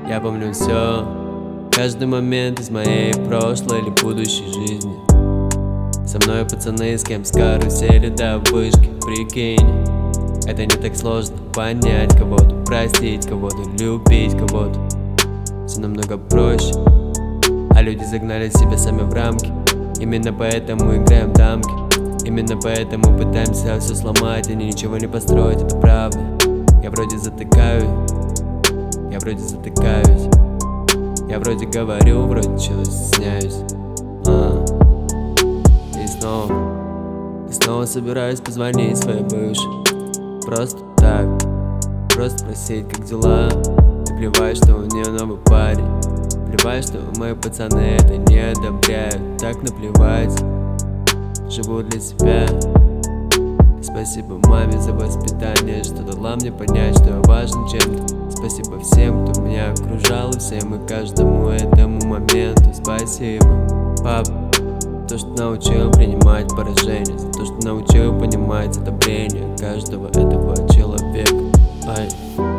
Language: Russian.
Я помню все, каждый момент из моей прошлой или будущей жизни. Со мной пацаны, с кем с карусели до вышки, прикинь. Это не так сложно понять кого-то, простить кого-то, любить кого-то. Все намного проще, а люди загнали себя сами в рамки. Именно поэтому играем в дамки. Именно поэтому пытаемся все сломать, они ничего не построить, это правда. Я вроде затыкаюсь, я вроде затыкаюсь. Я вроде говорю, вроде чего-то стесняюсь. И снова собираюсь позвонить своей бывшей. Просто так, просто спросить, как дела. И плевать, что у нее новый парень. Плевать, что мои пацаны это не одобряют. Так наплевать, живу для себя. Спасибо маме за воспитание, что дала мне понять, что я важен чем-то. Спасибо всем, кто меня окружал, и всем и каждому этому моменту. Спасибо, пап, то, что научил принимать поражение, за то, что научил понимать одобрение каждого этого человека.